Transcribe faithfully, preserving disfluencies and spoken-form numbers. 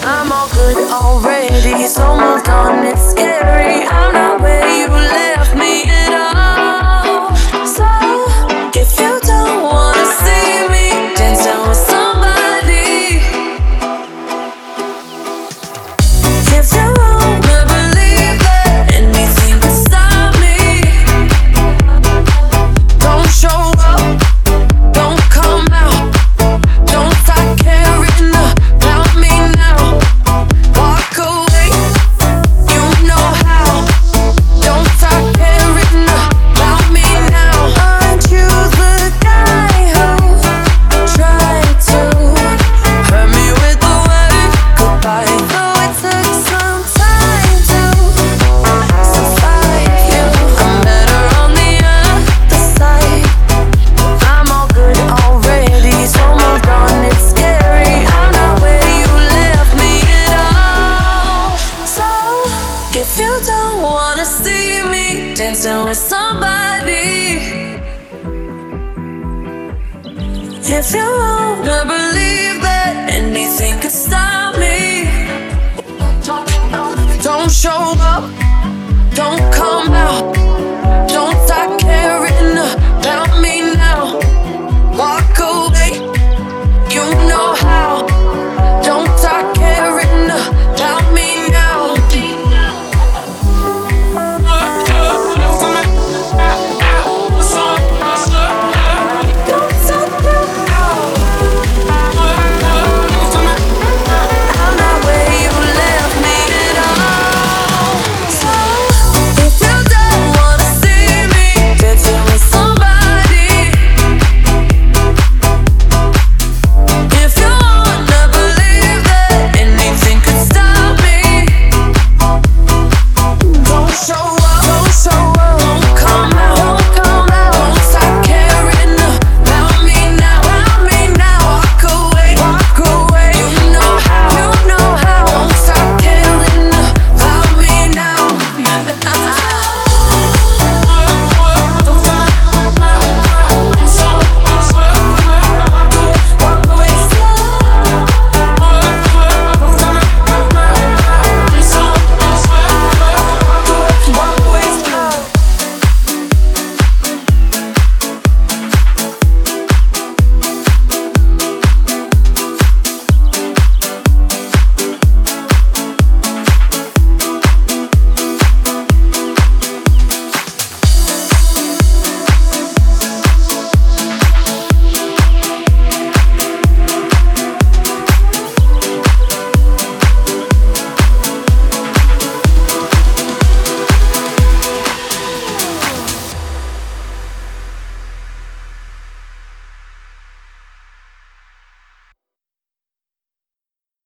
I'm all good already, so moved on, it's scary. I'm not where you left me at all. So, if you don't wanna see me dancing with somebody, if you wanna believe that anything could stop me, don't show up, don't come out, don't start caring about me now. Walk away, you know how. Don't start caring about me now. Aren't you the guy who tried to hurt me with the word goodbye? Though it took some time to survive you, I'm better on the other side. I'm all good already, so moved on, it's scary. I'm not where you left me at all. So, if you don't wanna see me dancing with somebody, if you wanna believe that anything could stop me, don't show up, don't come back.